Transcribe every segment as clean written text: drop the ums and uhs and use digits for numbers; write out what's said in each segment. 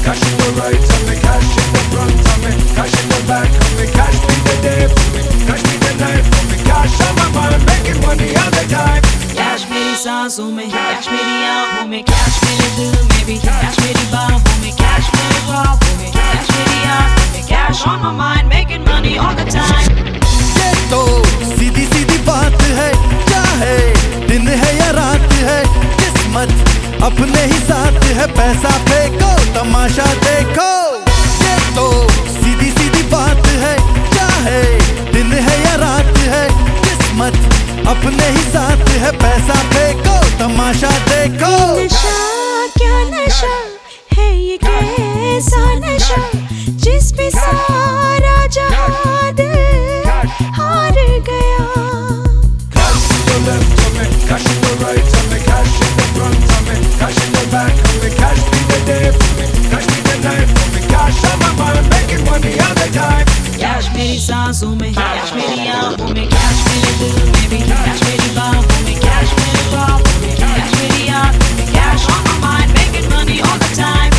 cash in the right of me, cash in the front of me, cash in the back of me, cash be the day for me, cash be the night for me, cash on my mind, making money all the time. Cash मेरी सांसों में, cash मेरी आँखों में, cash मेरे दिल में भी, कैश मेरी बाहों में, कैश मेरे ख्वाबों में, कैश मेरी आँखों में, cash on my mind, making money all the time. ये तो सीधी सीधी बात है, चाहे दिन है या रात है, किस्मत अपने ही साथ है, पैसा फेंको तमाशा देखो. ये तो सीधी सीधी बात है, चाहे दिन है या रात है, किस्मत अपने ही साथ है, पैसा फेंको तमाशा देखो. नशा क्या नशा है ये, कैसा नशा जिस पे सारा जहां दिल हार गया. Cash to the left of me, cash in the right of me, cash in the front of me, cash in the back of me, cash be the day for me, cash be the night for me, cash on my mind, making money all the time. Cash मेरी सांसों में, cash मेरी आँखों में, cash मेरे दिल में भी, कैश मेरी बाहों में, कैश मेरे ख्वाबों में, कैश मेरी आँखों में, cash on my mind, making money all the time.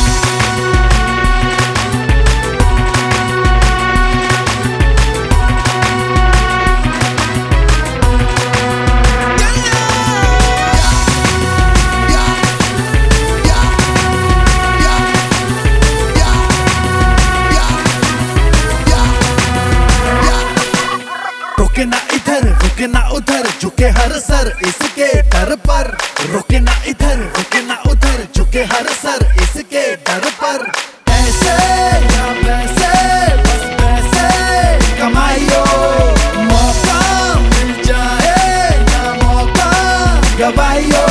रुके ना इधर रुके ना उधर, झुके हर सर इसके डर पर. रुके ना इधर रुके ना उधर, झुके हर सर इसके डर पर. ऐसे ना वैसे बस पैसे कमाइयो, मौका मिल जाए ना मौका गवाइयो.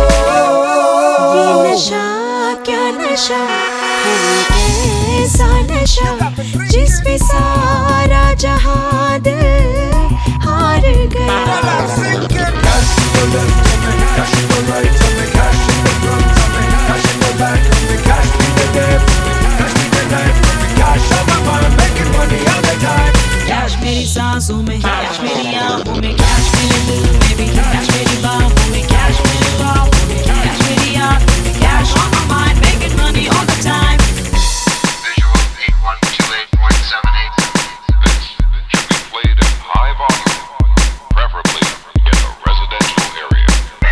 ये नशा क्या नशा है ये, कैसा नशा जिस पे सारा जहां दिल हार गया. Cash to the left of me, cash in the right of me, cash in the front of me, cash in the back of me, cash be the day for me, cash be the night for me, cash on my mind, making money all the time. Cash मेरी सांसों में, cash मेरी आँखों में, cash मेरे दिल में भी, कैश मेरी बाहों में, कैश मेरे ख्वाबों में, कैश मेरी आँखों में, cash on my mind, making money all the time. Visual 8128.78. This should be played in high volume, preferably in a residential area.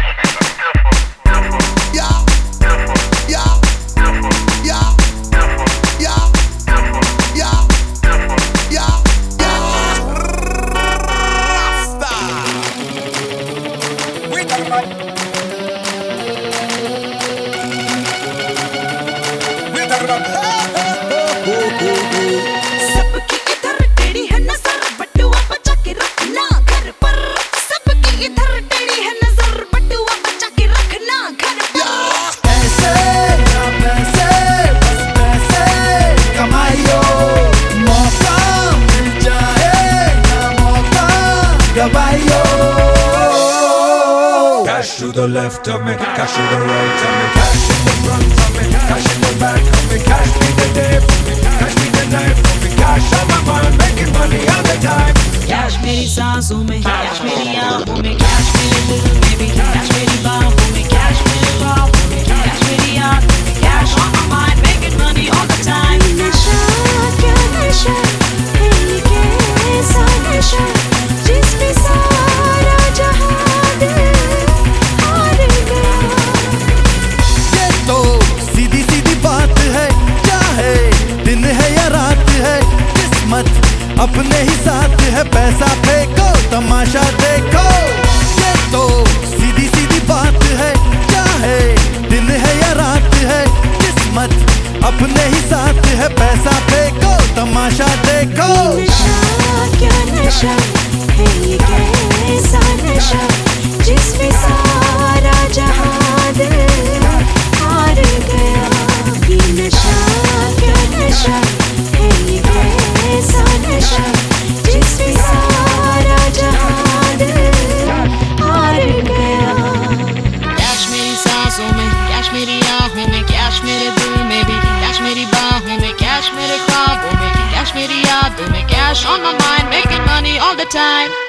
सबकी इधर टेढ़ी है नजर, बटुआ बचा के रखना घर पर. सबकी इधर टेढ़ी है नजर, बटुआ बचा के रखना घर पर. ऐसे ना वैसे बस पैसे कमाइयो, मौका मिल जाए ना मौका गवाइयो. Cash to the left of me, cash to the right of me, cash in the front of me, cash in the back of me, cash be the day for me, cash be the night for me, cash on my mind, making money all the time. Cash मेरी सांसों में, cash मेरी आँखों में, cash मेरे दिल में भी, कैश मेरी बाहों में, कैश मेरे ख्वाबों में, कैश मेरी आँखों में, cash on my mind, making money all the time. नशा क्या नशा है ये, कैसा नशा जिस पे सारा जहां दिल हार गया. ये तो सीधी सीधी बात है, चाहे दिन है या रात है, किस्मत अपने ही साथ है, पैसा फेंको तमाशा देखो. ये तो सीधी सीधी बात है, चाहे दिन है या रात है, किस्मत अपने ही साथ है, पैसा फेंको तमाशा देखो. नशा क्या नशा है ये, कैसा नशा जिस पे सारा जहां दिल हार गया. ये नशा क्या नशा है ये, कैसा नशा जिस पे सारा जहां दिल हार गया. कैश मेरी सांसों में, कैश मेरी आँखों में, कैश मेरे दिल में भी, कैश मेरी बाहों में, कैश मेरे ख्वाबों में, कैश मेरी यादों में, cash on my mind, making money all the time.